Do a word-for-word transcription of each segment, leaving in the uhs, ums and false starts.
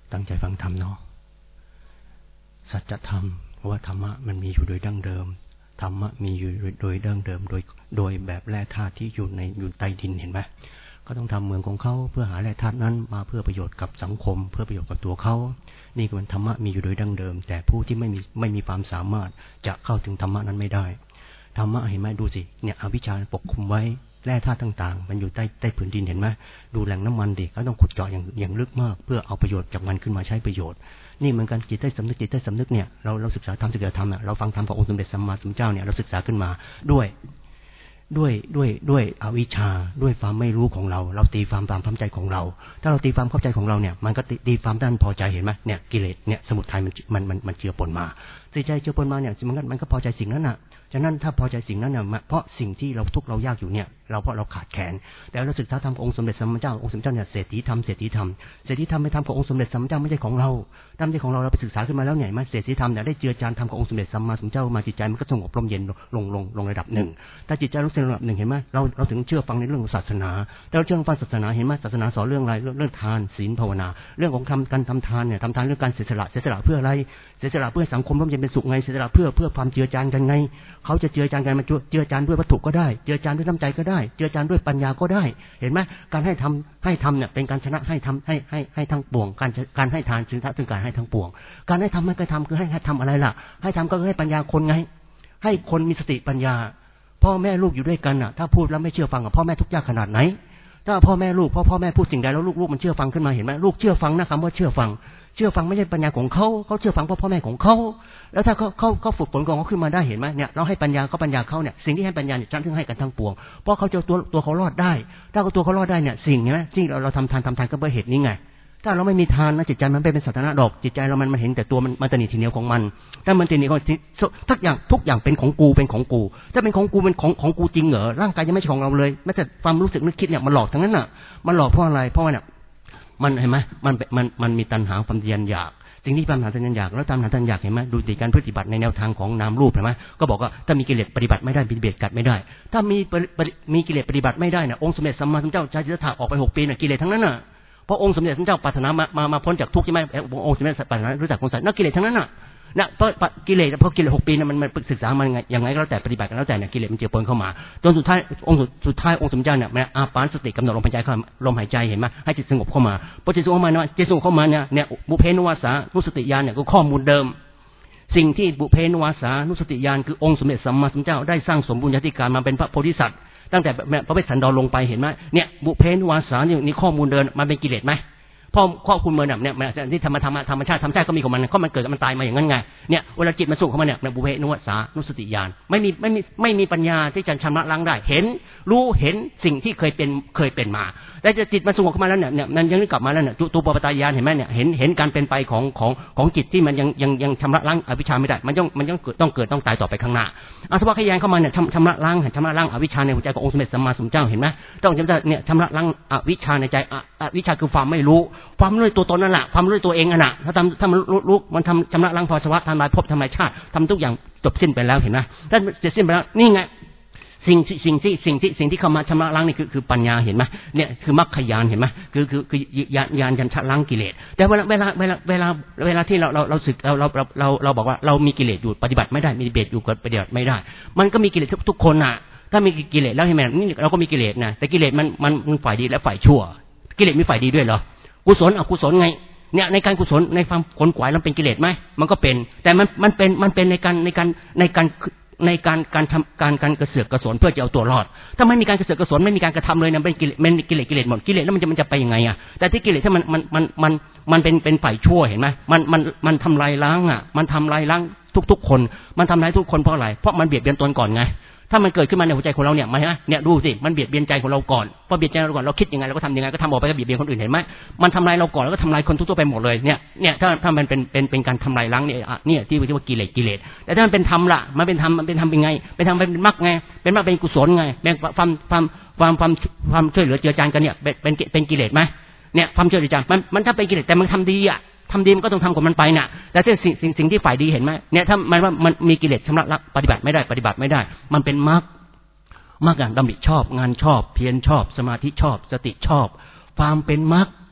ตั้งใจฟังธรรมเนาะสัจธรรมว่าธรรมะมันมีอยู่โดยดั้งเดิมธรรมะมีอยู่โดยดั้งเดิมโดยโดยแบบแร่ธาตุที่อยู่ในอยู่ใต้ดินเห็นไหมก็ต้องทำเมืองของเขาเพื่อหาแร่ธาตุนั้นมาเพื่อประโยชน์กับสังคมเพื่อประโยชน์กับตัวเขานี่คือธรรมะมีอยู่โดยดั้งเดิมแต่ผู้ที่ไม่มีไม่มีความสามารถจะเข้าถึงธรรมะนั้นไม่ได้ธรรมะเห็นไหมดูสิเนี่ยอวิชชาปกคลุมไว้แร่ธาตุต่างๆมันอยู่ใต้ใต้ผืนดินเห็นไหมดูแหล่งน้ำมันดิเขาต้องขุดเจาะอย่างอย่างลึกมากเพื่อเอาประโยชน์จากมันขึ้นมาใช้ประโยชน์นี่เหมือนกันจิตใต้สำนึกจิตใต้สำนึกเนี่ยเราเราศึกษาธรรมศึกษาธรรมเนี่ยเราฟังธรรมขององค์สมเด็จสัมมาสัมพุทธเจ้าเนี่ยเราศึกษาขึ้นมาด้วยด้วยด้วยด้วยอวิชชาด้วยความไม่รู้ของเราเราตีความตามความใจของเราถ้าเราตีความเข้าใจของเราเนี่ยมันก็ตีความด้านพอใจเห็นไหมเนี่ยกิเลสเนี่ยสมุทัยมันมันมันมันเจือปนมาใจใจเจือปนมาเนี่ยมันก็มันก็พอใจสิ่งนั้นน่ะฉะนั้นถ้าพอใจสิ่งนั้นเนี่ยเพราะสิ่งที่เราทุกข์เรายากอยู่เนี่ยเราเพราะเราขาดแคลนแต่เราศึกษาธรรมขององค์สมเด็จสัมมาสัมพุทธเจ้าองค์สมเด็จเจ้าเนี่ยเศรษฐีธรรมเศรษฐีธรรมเศรษฐีธรรมไม่ธรรมขององค์สมเด็จสัมมาสัมพุทธเจ้าไม่ใช่ของเราธรรมที่ของเราเราไปศึกษาขึ้นมาแล้วเนี่ยมันเศรษฐีธรรมเนี่ยได้เจือจานธรรมขององค์สมเด็จสัมมาสัมพุทธเจ้ามาจิตใจมันก็สงบร่มเย็นลงลงลงระดับหนึ่งถ้าจิตใจลงระดับหนึ่งเห็นไหมเราเราถึงเชื่อฟังในเรื่องของศาสนาแต่เราเชื่อฟังศาสนาเห็นไหมศาสนาสอนเรื่องอะไรเรื่องเรื่องทานศีลภาวนาเรื่องของทำการทำทานเนี่ยทำทานเรื่องการเสียสละเสียสละเพื่ออะไรเสียสละเพื่อสังคมร่มเย็นเป็นสุขไงเสียสละเพื่อเพื่อความเจือจานกันไงเขาจะเจือจานกันมันเจือจานด้วยวัตถุก็ได้เจือจานด้วยน้ำใจก็ได้เจือจานด้วยปัญญาก็ได้เห็นไหมการให้ทำให้ทำเนี่ยเป็นการชนะให้ทำให้ให้ให้ทั้งปวงการการให้ทานถึงถึงการให้ทั้งปวงการให้ทำไม่เคยทำคือให้ให้ทำอะไรล่ะให้ทำก็ให้ปัญญาคนไงให้คนมีสติปัญญาพ่อแม่ลูกอยู่ด้วยกันอ่ะถ้าพูดแล้วไม่เชื่อฟังกับพ่อแม่ทุกข์ยากขนาดไหนถ้าพ่อแม่ลูกพ่อพ่อแม่พูดสิ่งใดแล้วลูกลูกมันเชื่อฟังขึ้นมาเห็นไหมลูกเชื่อฟังนะคำว่าเชื่อฟังเชื่อฟังไม่ใช่ปัญญาของเขาเขาเชื่อฟังเพราะพ่อแม่ของเขาแล้วถ้าเขาเขาเขาฝึกฝนของเขาขึ้นมาได้เห็นไหมเนี่ยเราให้ปัญญาก็ปัญญาเขาเนี่ยสิ่งที่ให้ปัญญาเนี่ยฉันถึงให้กันทั้งปวงเพราะเขาจะตัวตัวเขารอดได้ถ้าเขาตัวเขารอดได้เนี่ยสิ่งเนี้ยสิ่งเราเราทำทานทำทานก็เพราะเหตุนี้ไงถ้าเราไม่มีทานนะจิตใจมันไม่เป็นสัตนะดอกจิตใจเรามันมันเห็นแต่ตัวมันมันตนีทีเหนียวของมันถ้ามันตนีของทุกอย่างทุกอย่างเป็นของกูเป็นของกูถ้าเป็นของกูเป็นของของกูจริงเหรอร่างกายยังไม่ใช่ของเราเลยแม้แต่ความรู้สึกนึกคิดเนี่ยมันหลอกทั้งนั้นน่ะมันหลอกเพราะอะไรเพราะว่าเนี่ยมันเห็นไหมมันมันมันมีตัณหาความทะยานอยากสิ่งที่ตัณหาทะยานอยากแล้วตัณหาทะยานอยากเห็นไหมดูในการปฏิบัติในแนวทางของนามรูปเห็นไหมก็บอกว่าถ้ามีกิเลสปฏิบัติไม่ได้มีกิเลสกัดไม่ได้ถ้ามีมีกิเลสปฏิบัติไม่ได้น่ะองค์สมเด็จสัมมาสัมพุทธเจ้าใช้จิตตถะออกไปหกปีน่ะกิเลสทั้งนั้นน่ะเพราะองค์สมเด็จพระเจ้าปรารถนามามามาพ้นจากทุกข์ใช่ไหมองค์สมเด็จปรารถนารู้จักคนสัตว์นักกิเลสทั้งนั้นน่ะนะเพราะกิเลสเพราะกิเลสหกปีนั้นมันมันศึกษามันยังไงก็แล้วแต่ปฏิบัติกันแล้วแต่เนี่ยกิเลสมันเจือปนเข้ามาจนสุดท้ายองค์สุดท้ายองค์สมเด็จเนี่ยมันอาปานสติกำหนดลมหายใจเข้าลมหายใจเห็นไหมให้จิตสงบเข้ามาพอจิตสงบเข้ามาเนี่ยจิตสงบเข้ามาเนี่ยเนี่ยบุเพนุวาสานุสติญาณเนี่ยก็ข้อมูลเดิมสิ่งที่บุเพนุวาสานุสติญาณคือองค์สมเด็จสัมมาสัมพุทธเจ้าได้สร้างสมบูรณาธิการมาเป็นพระโพธิสัตว์ตั้งแต่พระเวสสันดรลงไปเห็นไหมเนี่ยบุเพนุวาสานี่นี่ข้อมูลเดิมมันเป็นกิเลสไหมพ่อข้อคุณเมือเนี่ยเนี่ยที่ธรรมธรรมธรรมชาติธรรมชาติก็มีของมันก็มันเกิดมันตายมาอย่างนั้นไงเนี่ยเวลาจิตมันสูงเข้ามาเนี่ยบุเพนุวาสานุสติญาณไม่มีไม่มีไม่มีปัญญาที่จะชำระล้างได้เห็นรู้เห็นสิ่งที่เคยเป็นเคยเป็นมาแต่จะจิตมันสงบเข้ามาแล้วเนี่ยเนี่ยมันยังกลับมาแล้วเนี่ยตัวปปตญาณเห็นไหมเนี่ยเห็นเห็นการเป็นไปของของของจิตที่มันยังยังยังชำระล้างอวิชชาไม่ได้มันยังมันยังเกิดต้องเกิดต้องตายต่อไปข้างหน้าอาสวะขยานเข้ามาเนี่ยชำระล้างชำระล้างอวิชชาในหัวใจขององค์สมเด็จสัมมาสัมพุทธเจ้าเห็นไหมต้องชำระเนี่ยชำระล้างอวิชชาในใจอวิชชาคือความไม่รู้ความรู้ตัวตนนั่นแหละความรู้ตัวเองนั่นแหละถ้าทำถ้ามันรู้มันทำชำระล้างภาวะทำลายภพทำลายชาติทำทุกอย่างจบสิ้นไปแล้วเห็นไหมถ้าเสร็จสิ้นไปแล้วนี่ไงสิ่งสิ่งที่สิ่งที่สิ่งที่เข้ามาชำระล้างนี่คือคือปัญญาเห็นไหมเนี่ยคือมรรคญาณเห็นไหมคือคือคือญาณญาณยันชะล้างกิเลสแต่เวลาเวลาเวลาเวลาเวลาที่เราเราเราสึกเราเราเราเราบอกว่าเรามีกิเลสอยู่ปฏิบัติไม่ได้มีกิเลสอยู่ปฏิบัติไม่ได้มันก็มีกิเลสทุกคนน่ะถ้ามีกิเลสแล้วเห็นไหมนี่เราก็มีกิเลสนะแต่กิเลสมันมันมันฝ่ายดีและฝ่ายชั่วกิเลสมีฝ่ายดีด้วยเหรอกุศลอกุศลไงเนี่ยในการกุศลในความขนขวายเราเป็นกิเลสไหมมันก็เป็นแต่มันมันเป็นมันเป็นในการในการในการในการการทำการการกระเสือกกระสนเพื่อจะเอาตัวรอดถ้าไม่มีการกระเสือกกระสนไม่มีการกระทำเลยนะเป็นกิเลสเป็นกิเลสกิเลสหมดกิเลสแล้วมันจะมันจะไปยังไงอ่ะแต่ที่กิเลสถ้ามันมันมันมันมันเป็นเป็นฝ่ายชั่วเห็นไหมมันมันมันทำลายล้างอ่ะมันทำลายล้างทุกๆคนมันทำลายทุกคนเพราะอะไรเพราะมันเบียดเบียนตนก่อนไงถ้ามันเกิดขึ้นมาในหัวใจของเราเนี่ยมาฮะเนี่ยดูสิมันเบียดเบียนใจของเราก่อนพอเบียดใจเราก่อนเราคิดยังไงเราก็ทำยังไงก็ทำออกไปก็เบียดเบียนคนอื่นเห็นไหมมันทำลายเราก่อนแล้วก็ทำลายคนทั่วไปหมดเลยเนี่ยเนี่ยถ้าถ้ามันเป็นเป็นเป็นการทำลายล้างเนี่ยเนี่ยที่เรียกว่ากิเลสกิเลสแต่ถ้ามันเป็นธรรมละมันเป็นธรรมมันเป็นธรรมเป็นไงเป็นธรรมเป็นมรรคไงเป็นมรรคเป็นกุศลไงเป็นความความความความความช่วยเหลือเจือจานกันเนี่ยเป็นเป็นเป็นกิเลสไหมเนี่ยความช่วยเหลือจานมันมันถ้าเป็นกิเลสแต่มันทำดีอ่ะทำดีมันก็ต้องทำของมันไปน่ะแต่ถ้าสิ่งสิ่งสิ่งที่ฝ่ายดีเห็นไหมเนี่ยถ้ามันว่ามันมีกิเลสชำระล้างปฏิบัติไม่ได้ปฏิบัติไม่ได้มันเป็นมรรคมรรคอย่างดำริชอบงานชอบเพียรชอบสมาธิชอบสติชอบความเป็นมรรค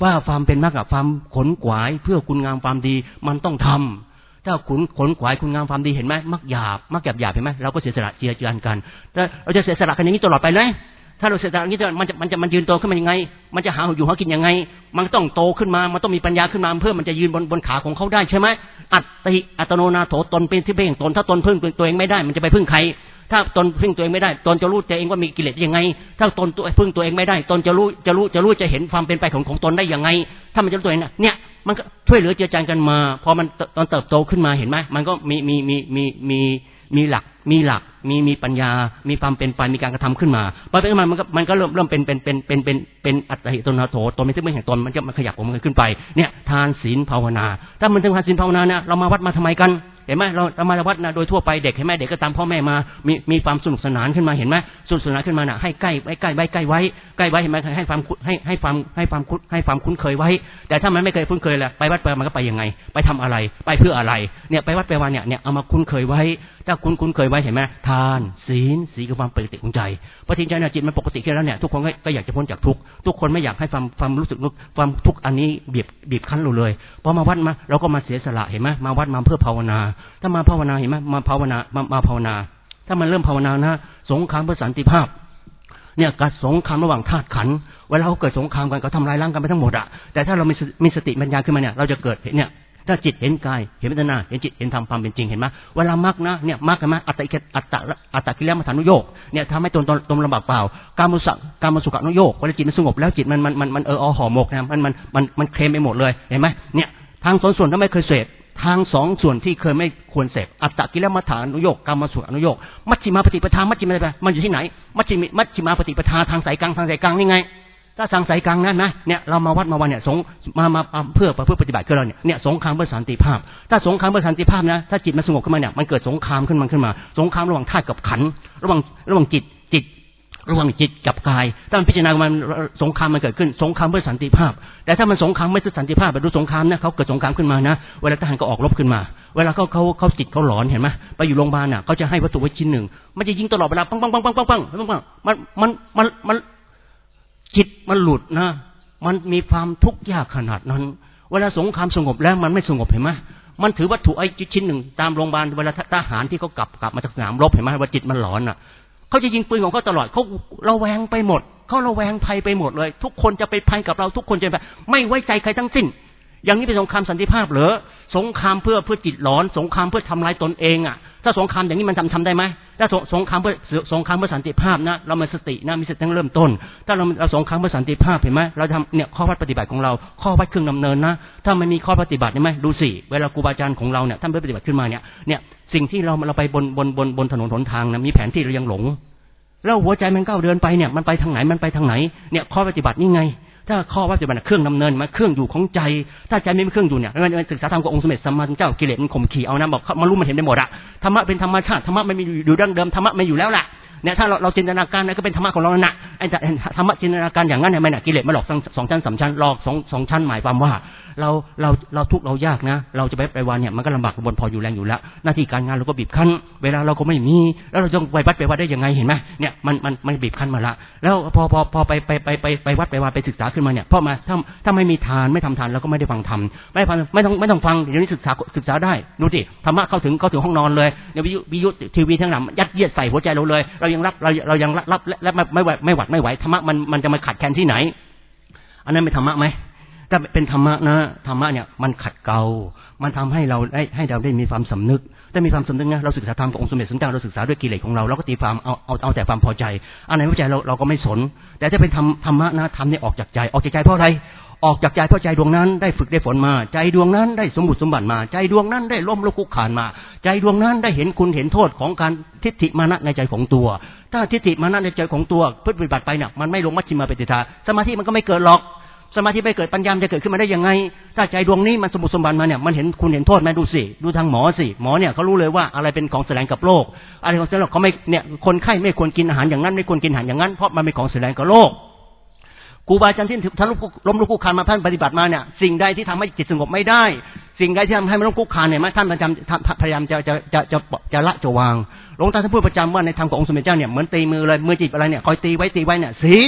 ว่าความเป็นมรรคกับความขนขวายเพื่อคุณงามความดีมันต้องทำถ้าขุนขนขวายคุณงามความดีเห็นไหมมรรคหยาบมรรคหยาบหยาบเห็นไหมเราก็เสียสละเจียจานกันเราจะเสียสละกันอย่างนี้ตลอดไปเลยถ้าเราเสียสละอย่างนี้มันจะมันจะมันยืนโตขึ้นมายังไงมันจะหาอยู่หากินยังไงมันต้องโตขึ้นมามันต้องมีปัญญาขึ้นมาเพื่อมันจะยืนบนบนขาของเขาได้ใช่ไหมอัตติอัตโนนาโถตนเป็นที่พึ่งตนถ้าตนพึ่งตัวเองไม่ได้มันจะไปพึ่งใครถ้าตนพึ่งตัวเองไม่ได้ตนจะรู้ตัวเองว่ามีกิเลสยังไงถ้าตนตัวพึ่งตัวเองไม่ได้ตนจะรู้จะรู้จะรู้จะเห็นความเป็นไปของของตนได้ยังไงถ้ามันจะรู้ตัวเองเนี่ยมันก็ช่วยเหลือเจือจานกันมาพอมันตอนเติบโตขึ้นมาเห็นไหมมันก็มีมีมีมีมีมีหลักมีหลักมีมีปัญญามีความเป็นไปมีการกระทำขึ้นมาพอเป็นมามันก็มันก็เริ่มเริ่มเป็นเป็นเป็นเป็นเป็นเป็นอัตติตนาโถตนไม่ใช่เมื่อแห่งตนมันจะมันขยับของมันขึ้นไปเนี่ยทานศีลภาวนาถ้ามันถึงทานศีลภาวนาเนี่ยเรามาวัดมาทำไมกันเห็นไหมเราเรามาวัดนะโดยทั่วไปเด็กเห็นไหมเด็กก็ตามพ่อแม่มามีมีความสนุกสนานขึ้นมาเห็นไหมสนุกสนานขึ้นมาน่ะให้ใกล้ไว้ใกล้ไว้ใกล้ไว้ใกล้ไว้เห็นไหมให้ความให้ให้ความให้ความคุ้นให้ความคุ้นเคยไว้แต่ถ้ามันไม่เคยคุ้นเคยแหละไปวัดไปมันก็ไปยังไงไปทำอะไรไปเพื่ออะไรเนี่ยไปวัดไปวันเนี่ยเนี่ยเอามาคุ้นเคยไว้ถ้าคุ้นคุ้นเคยไว้เห็นไหมทานศีลศีลคือความปกติของใจพอทิ้งใจเนี่ยจิตมันปกติแค่แล้วเนี่ยทุกคนก็อยากจะพ้นจากทุกข์ทุกคนไม่อยากให้ความความรู้สึกความทุกข์อันนี้บีบบีบคั้นเราเลยพอมาวัดมาเราก็มาเสียสละเห็นไหมมาวัดมาเพื่อภาวนาถ้ามาภาวนาเห็นไหมมาภาวนามามาภาวนาถ้ามันเริ่มภาวนานะสงครามเพื่อสันติภาพเนี่ยการสงครามระหว่างธาตุขันธ์เวลาเขาเกิดสงครามกันเขาทำลายล้างกันไปทั้งหมดอะแต่ถ้าเรามีมีสติปัญญาขึ้นมาเนี่ยเราจะเกิดเนี่ยถ้าจิตเห็นกายเห็นเวทนาเห็นจิตเห็นธรรมความเป็นจริงเห็นไหมเวลามรรคนะเนี่ยมรรคเห็นไหมอัตติอัตตะอัตตกิเลสมัฏฐานุโยคเนี่ยทำให้ตนตนลำบากเปล่าการมุสักการมุสุขอนุโยคเวลาจิตมันสงบแล้วจิตมันมันมันมันเออห่อหมกนะมันมันมันมันเคลมไปหมดเลยเห็นไหมเนี่ยทางสองส่วนถ้าไม่เคยเสพทางสองส่วนที่เคยไม่ควรเสพอัตตกิเลสมัฏฐานุโยคการมุสุขอนุโยคมัชฌิมาปฏิปทามัชฌิมาปฏิปทามันอยู่ที่ไหนมัชฌิมัชฌิมาปฏิปทาทางสายกลางทางสายกลางนี่ไงถ้าทางสายกลางนั้นนะเนี่ยเรามาวัดมาวันเนี่ยสงมามาเพื่อเพื่อปฏิบัติก็เราเนี่ยเนี่ยสงครามเพื่อสันติภาพถ้าสงครามเพื่อสันติภาพนะถ้าจิตมันสงบขึ้นมาเนี่ยมันเกิดสงครามขึ้นมาขึ้นมาสงครามระหว่างธาตุกับขันธ์ระหว่างระหว่างจิตจิตระหว่างจิตกับกายถ้ามันพิจารณามันสงครามมันเกิดขึ้นสงครามเพื่อสันติภาพแต่ถ้ามันสงครามไม่เพื่อสันติภาพแบบดูสงครามนะเขาเกิดสงครามขึ้นมานะเวลาทหารก็ออกรบขึ้นมาเวลาเขาเขาเขาจิตเขาหลอนเห็นไหมไปอยู่โรงพยาบาลน่ะเขาจะให้วัตถุไว้ชิ้นหนึ่งมันจะยิงตลอดเวลาปังปังปังปังปังปังปังปังมันมันมันมันจิตมันหลุดนะมันมีความทุกข์ยากขนาดนั้นเวลาสงครามสงบแล้วมันไม่สงบเห็นไหมมันถือวัตถุไอ้ชิ้นหนึ่งตามโรงพยาบาลเวลาทหารที่เขากลับกลับมาจากสนามรบเห็นไหมว่าจิตมันหลอนอ่ะเขาจะยิงปืนของเขาตลอดเขาระแวงไปหมดเขาระแวงภัยไปหมดเลยทุกคนจะไปภัยกับเราทุกคนจะไปไม่ไว้ใจใครทั้งสิ้นอย่างนี้เป็นสงครามสันติภาพเหรอสงครามเพื่อเพื่อจิตหลอนสงครามเพื่อทำลายตนเองอ่ะถ้าสงครามอย่างนี้มันทำทำได้ไหมถ้าสงครามเพื่อสงครามเพื่อสันติภาพนะเรามีสตินะมีสติตั้งเริ่มต้นถ้าเราเราสงครามเพื่อสันติภาพเห็นไหมเราทำเนี่ยข้อวัดปฏิบัติของเราข้อวัดเครื่องดำเนินนะถ้าไม่มีข้อปฏิบัติเห็นไหมดูสิเวลาครูบาอาจารย์ของเราเนี่ยท่านปฏิบัติขึ้นมาเนี่ยเนี่ยสิ่งที่เราเราไปบนบนบนบนถนนหนทางนะมีแผนที่เรายังหลงแล้วหัวใจมันก้าวเดินไปเนี่ยมันไปทางไหนมันไปทางไหนเนี่ยข้อปฏิบัตินี่ไงถ้าข้อปฏิบัติเครื่องดำเนินมาเครื่องอยู่ของใจถ้าใจไม่มีเครื่องอยู่เนี่ยมันศึกษาธรรมกับองค์สมเด็จสัมมาสัมพุทธเจ้ากิเลสมันข่มขี่เอานะบอกมันรู้มันเห็นได้หมดอะธรรมะเป็นธรรมชาติธรรมะไม่มีอยู่ดั้งเดิมธรรมะไม่อยู่แล้วแหละเนี่ยถ้าเราเราจินตนาการนะก็เป็นธรรมะของเราน่ะไอ้ธรรมะจินตนาการอย่างนั้นเนี่ยไม่น่ะกิเลสมาหลอกสองชั้นสามชั้นหลอกสองสองชั้นหมายความว่าเราเราเราทุกข์เรายากนะเราจะไปไปวันเนี่ยมันก็ลำบากบนพออยู่แรงอยู่แล้วหน้าที่การงานเราก็บีบคั้นเวลาเราก็ไม่มีแล้วเราจะไปวัดไปวัดได้ยังไงเห็นไหมเนี่ยมันมันมันบีบคั้นมาละแล้วพอพอพอไปไปไปไปไปวัดไปวัดไปศึกษาขึ้นมาเนี่ยเพราะมาถ้าถ้าไม่มีทานไม่ทำทานเราก็ไม่ได้ฟังธรรมไม่ฟังไม่ต้องไม่ต้องฟังเดี๋ยวนี้ศึกษาศึกษาได้ดูสิธรรมะเข้าถึงเข้าถึงห้องนอนเลยเนี่ยวิทยุวิทยุทีวีทั้งหลายยัดเยียดใส่หัวใจเราเลยเรายังรับเราเรายังรับและไม่ไม่ไม่หวัดไม่ไหวธรรมะมันมันจะมาขัดแคลนที่ไหนอันนั้นเป็นธรรมะไหมถ้าเป็นธรรมะนะธรรมะเนี่ยมันขัดเกลามันทำให้เราได้ให้เราได้มีความสำนึกได้มีความสำนึกนะเราศึกษาธรรมกับองค์สมเด็จสัมมาสัมพุทธเจ้าเราศึกษาด้วยกิเลสของเราเราก็ตีความเอาเอาเอาแต่ความพอใจอันไหนไม่พอใจเราเราก็ไม่สนแต่ถ้าเป็นธรรมธรรมะนะธรรมเนี่ยออกจากใจออกจากใจเพราะอะไรออกจากใจเพราะใจดวงนั้นได้ฝึกได้ฝนมาใจดวงนั้นได้สมบุติสมบัติมาใจดวงนั้นได้ล้มลุกคลุกคลานมาใจดวงนั้นได้เห็นคุณเห็นโทษของการทิฏฐิมานะในใจของตัวถ้าทิฏฐิมานะในใจของตัวปฏิบัติไปเนี่ยมันไม่ลงมัชฌิมาปฏิปทาสมาธิมันก็ไม่เกิดหรอกสมาธิไม่เกิดปัญญาจะเกิดขึ้นมาได้ยังไงถ้าใจดวงนี้มันสมบูรณ์สมบัติมาเนี่ยมันเห็นคุณเห็นโทษไหมดูสิดูทางหมอสิหมอเนี่ยเขารู้เลยว่าอะไรเป็นของแสลงกับโรคอะไรของแสลงเขาไม่เนี่ยคนไข้ไม่ควรกินอาหารอย่างนั้นไม่ควรกินอาหารอย่างนั้นเพราะมันเป็นของแสลงกับโรคครูบาอาจารย์ที่ท่านล้มลุกคลุกคลานมาท่านปฏิบัติมาเนี่ยสิ่งใดที่ทำให้จิตสงบไม่ได้สิ่งใดที่ทำให้มันล้มลุกคลุกคลานเนี่ยท่านพยายามพยายามจะจะจะจะจะละจะวางหลวงตาท่านพูดประจำว่าในธรรมขององค์สมเด็จเจ้าเนี่ยเหมือนตีมือเลยมือจิตอะไรเนี่ยคอยตีไว้ตีไว้เนี่ยศีล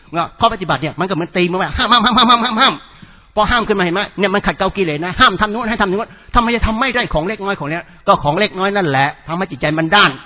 ข้อปฏิบัติเนี่ยมันก็เหมือนตีมันว่าห้ามห้ามห้ามห้ามห้ามห้ามพอห้ามขึ้นมาเห็นไหมเนี่ยมันขัดเกลากิเลสนะห้ามทำนู้นให้ทำนู้นทำไมจะทำไม่ได้ของเล็กน้อยของเนี้ยก็ของเล็กน้อยนั่นแหละทำให้จิตใจมันด้าน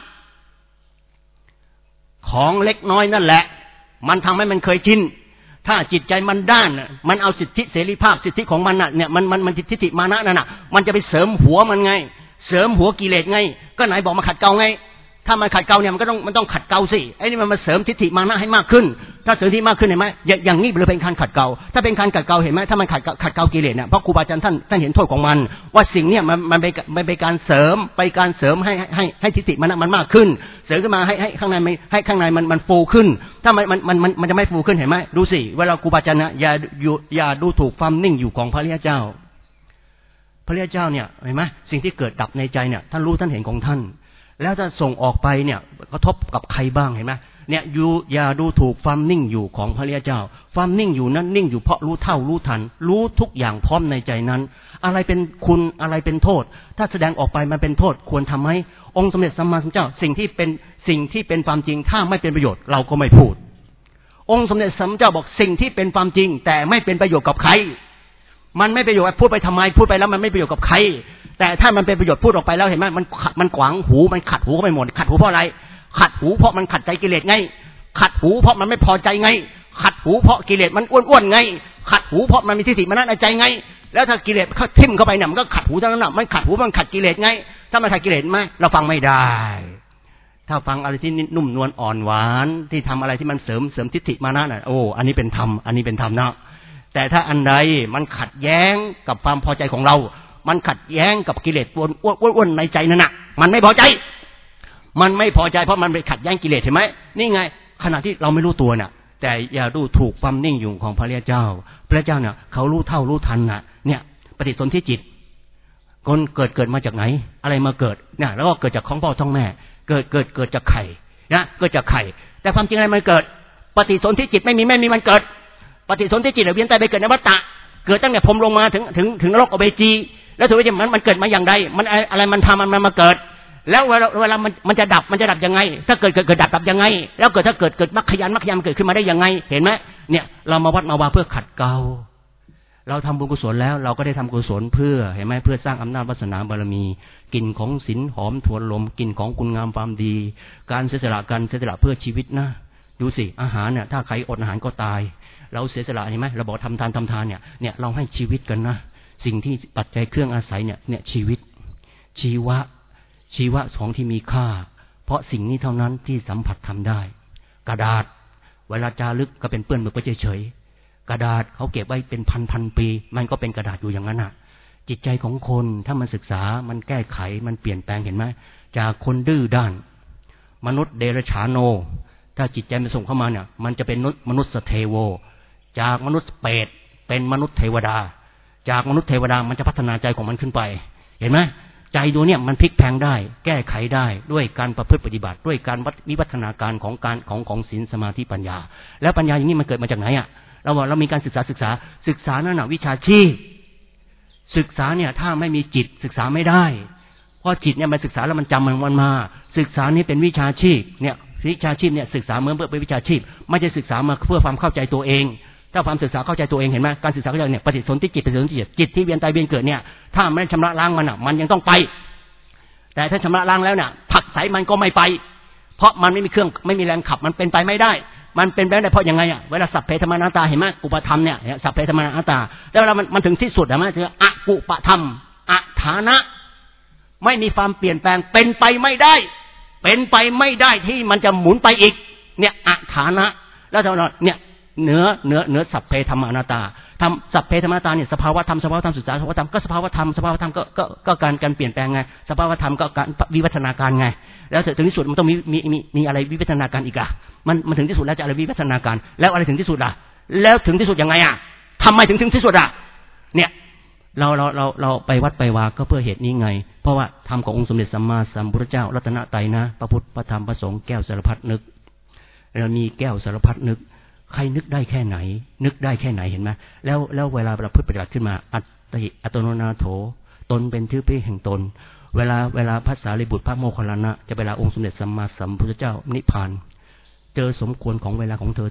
ของเล็กน้อยนั่นแหละมันทำให้มันเคยชินถ้าจิตใจมันด้านมันเอาสิทธิเสรีภาพสิทธิของมันน่ะเนี่ยมันมันมันทิฏฐิมานะนั่นน่ะมันจะไปเสริมหัวมันไงเสริมหัวกิเลสไงก็ไหนบอกมาขัดเกลาไงถ้ามันขัดเกลาเนี่ยมันก็ต้องมันต้องขัดเกลาสิไอ้นี่มันมาเสริมทิฏฐิมานะให้มากขึ้นถ้าเสริมทิฏฐิมากขึ้นเห็นไหมอย่างนี้เลยเป็นการขัดเกลาถ้าเป็นการขัดเกลาเห็นไหมถ้ามันขัดขัดเกลากิเลสเนี่ยเพราะครูบาอาจารย์ท่านท่านเห็นโทษของมันว่าสิ่งเนี่ยมันมันเป็นมันเป็นการเสริมไปการเสริมให้ให้ให้ทิฏฐิมานะมันมากขึ้นเสริมขึ้นมาให้ให้ข้างในมันให้ข้างในมันมันฟูขึ้นถ้ามันมันมันมันมันจะไม่ฟูขึ้นเห็นไหมดูสิเวลาครูบาอาจารย์นะอย่าอย่าดูถูกความนิ่งอยู่ของพระริยเจ้าพระริยเจ้าเนี่ยเห็นไหมสิ่งที่เกิดดับในใจเนี่ยท่านรู้ท่านเห็นของท่านแล้วถ้าส่งออกไปเนี่ยกระทบกับใครบ้างเห็นไหมเนี่ยอยู่อย่าดูถูกความนิ่งอยู่ของพระริยเจ้าความนิ่งอยู่นั้นนิ่งอยู่เพราะรู้เท่ารู้ทันรู้ทุกอย่างพร้อมในใจนั้นอะไรเป็นคุณอะไรเป็นโทษถ้าแสดงออกไปมันเป็นโทษควรทำไหมองค์สมเด็จสัมมาสัมพุทธเจ้าสิ่งที่เป็นสิ่งที่เป็นความจริงถ้าไม่เป็นประโยชน์เราก็ไม่พูดองค์สมเด็จสัมมาสัมพุทธเจ้าบอกสิ่งที่เป็นความจริงแต่ไม่เป็นประโยชน์กับใครมันไม่ประโยชน์พูดไปทำไมพูดไปแล้วมันไม่ประโยชน์กับใครแต่ถ้ามันเป็นประโยชน์พูดออกไปแล้วเห็นไหมมันมันขวางหูมันขัดหูไปหมดขัดหูเพราะอะไรขัดหูเพราะมันขัดใจกิเลสไงขัดหูเพราะมันไม่พอใจไงขัดหูเพราะกิเลสมันอ้วนๆไงขัดหูเพราะมันมีทิฏฐิมานะในใจไงแล้วถ้ากิเลสเขาทิ่มเข้าไปเนี่ยมันก็ขัดหูทั้งนั้นน่ะมันขัดหูมันขัดกิเลสไงถ้ามันขัดกิเลสไหมเราฟังไม่ได้ถ้าฟังอะไรที่นุ่มนวลอ่อนหวานที่ทำอะไรที่มันเสริมเสริมทิฏฐิมานะน่ะโอ้อันนี้เป็นธรรมอันนี้เป็นธรรมนะแต่ถ้าอันใดมันขัดแย้งกับความพอใจของเรามันขัดแย้งกับกิเลสอ้วนๆในใจนั่นน่ะมันไม่พอใจมันไม่พอใจเพราะมันไปขัดแย้งกิเลสเห็นไหมนี่ไงขณะที่เราไม่รู้ตัวน่ะแต่อย่าดูถูกความนิ่งอยู่ของพระริยเจ้าพระเจ้าเนี่ยเขารู้เท่ารู้ทันน่ะเนี่ยปฏิสนธิจิตคนเกิดเกิดมาจากไหนอะไรมาเกิดเนี่ยแล้วก็เกิดจากของพ่อท้องแม่เกิดเกิดเกิดจากไข่นะเกิดจากไข่แต่ความจริงอะไรมันเกิดปฏิสนธิจิตไม่มีไม่มีมันเกิดปฏิสนธิจิตเวียนตายไปเกิดในวัฏฏะเกิดตั้งแต่พรหมลงมาถึงถึงถึงนรกอเวจีแล้วถือว่ามันมันเกิดมาอย่างไรมันอะไรมันทำมันมาเกิดแล้วเวลาเวลามันมันจะดับมันจะดับยังไงถ้าเกิดเกิดเกิดดับดับยังไงแล้วเกิดถ้าเกิดเกิดมรรคญาณมรรคญาณเกิดขึ้นมาได้ยังไงเห็นไหมเนี่ยเรามาวัดมาวาเพื่อขัดเกลาเราทำบุญกุศลแล้วเราก็ได้ทำกุศลเพื่อเห็นไหมเพื่อสร้างอำนาจวาสนาบารมีกลิ่นของศีลหอมทวนลมกลิ่นของคุณงามความดีการเสียสละกันเสียสละเพื่อชีวิตนะดูสิอาหารเนี่ยถ้าใครอดอาหารก็ตายเราเสียสละเห็นไหมเราบอกทำทานทำทานเนี่ยเนี่ยเราให้ชีวิตกันนะสิ่งที่ปัจจัยเครื่องอาศัยเนี่ยเนี่ยชีวิตชีวะชีวะของที่มีค่าเพราะสิ่งนี้เท่านั้นที่สัมผัสทำได้กระดาษเวลาจารึกก็เป็นเปื้อนหมึกไปเฉยๆกระดาษเขาเก็บไว้เป็นพันพันปีมันก็เป็นกระดาษอยู่อย่างนั้นน่ะจิตใจของคนถ้ามันศึกษามันแก้ไขมันเปลี่ยนแปลงเห็นไหมจากคนดื้อด้านมนุษย์เดรัจฉานโนถ้าจิตใจมันส่งเข้ามาเนี่ยมันจะเป็นมนุษย์เทโวจากมนุษย์เปรตเป็นมนุษย์เทวดาจากมนุษย์เทวดามันจะพัฒนาใจของมันขึ้นไปเห็นไหมใจตัวเนี่ยมันพลิกแพลงได้แก้ไขได้ด้วยการประพฤติปฏิบัติด้วยการวิวัฒนาการของการของของศีลสมาธิปัญญาแล้วปัญญาอย่างนี้มันเกิดมาจากไหนอ่ะเราบอกเรามีการศึกษาศึกษาศึกษานั่นน่ะวิชาชีพศึกษาเนี่ยถ้าไม่มีจิตศึกษาไม่ได้เพราะจิตเนี่ยมันศึกษาแล้วมันจำมันมันมาศึกษานี้เป็นวิชาชีพเนี่ยวิชาชีพเนี่ยศึกษาเหมือนเพื่อเป็นวิชาชีพไม่ใช่ศึกษามาเพื่อความเข้าใจตัวเองถ้าความศึกษาเข้าใจตัวเองเห็นไหมการศึกษาเข้าใจเนี่ยปฏิสนธิจิตปฏิสนธิจิตจิตที่เวียนตายเวียนเกิดเนี่ยถ้าไม่ชำระล้างมันอ่ะมันยังต้องไปแต่ถ้าชำระล้างแล้วเนี่ยผักใสมันก็ไม่ไปเพราะมันไม่มีเครื่องไม่มีแรงขับมันเป็นไปไม่ได้มันเป็นไปได้เพราะยังไงอ่ะเวลาสัพเพธรรมานาตาเห็นไหมอุปธรรมเนี่ยสัพเพธรรมานาตาแล้วเวลามันมันถึงที่สุดเห็นไหมคืออกุปธรรมอฐานะไม่มีความเปลี่ยนแปลงเป็นไปไม่ได้เป็นไปไม่ได้ที่มันจะหมุนไปอีกเนี่ยอฐานะแล้วเราเนี่ยเหนือเหนือเหนือสัพเพธรรมานาตาทำสัพเพธรรมานาตาเนี่ยสภาวะธรรมสภาวะธรรมศึกษาสภาวะธรรมก็สภาวะธรรมสภาวะธรรมก็ก็ก็การการเปลี่ยนแปลงไงสภาวะธรรมก็การวิวัฒนาการไงแล้วถึงที่สุดมันต้องมีมีมีมีอะไรวิวัฒนาการอีกอ่ะมันมันถึงที่สุดแล้วจะอะไรวิวัฒนาการแล้วอะไรถึงที่สุดอ่ะแล้วถึงที่สุดยังไงอ่ะทำไมถึงถึงที่สุดอ่ะเนี่ยเราเราเราเราไปวัดไปวาก็เพื่อเหตุนี้ไงเพราะว่าธรรมขององค์สมเด็จสัมมาสัมพุทธเจ้ารัตนตรัยนะพระพุทธพระธรรมพระสงฆ์แก้วสารพัดนึกเรามีแก้วสารพัดนึกใครนึกได้แค่ไหนนึกได้แค่ไหนเห็นไหมแล้วแล้วเวลาเราพูดปฏิบัติขึ้นมาอัตติอัตโนนาโถตนเป็นชื่อพี่แห่งตนเวลาเวลาพระสารีบุตรพระโมคคัลลานะจะเวลาองค์สมเด็จสัมมาสัมพุทธเจ้านิพพานเจอสมควรของเวลาของเธอเถิด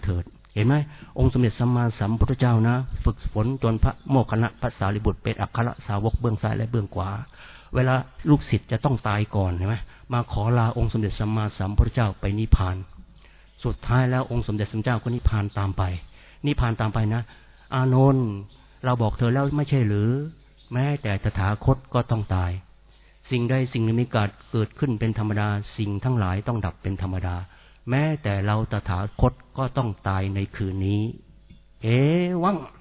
เห็นไหมองค์สมเด็จสัมมาสัมพุทธเจ้านะฝึกฝนจนพระโมคคัลลานะพระสารีบุตรเป็นอัครสาวกเบื้องซ้ายและเบื้องขวาเวลาลูกศิษย์จะต้องตายก่อนเห็นไหมมาขอลาองค์สมเด็จสัมมาสัมพุทธเจ้าไปนิพพานสุดท้ายแล้วองค์สมเด็จสัมมาสัมพุทธเจ้าก็นิพพานตามไปนิพพานตามไปนะอานนท์เราบอกเธอแล้วไม่ใช่หรือแม้แต่ตถาคตก็ต้องตายสิ่งใดสิ่งหนึ่งมีการเกิดขึ้นเป็นธรรมดาสิ่งทั้งหลายต้องดับเป็นธรรมดาแม้แต่เราตถาคตก็ต้องตายในคืนนี้เอวัง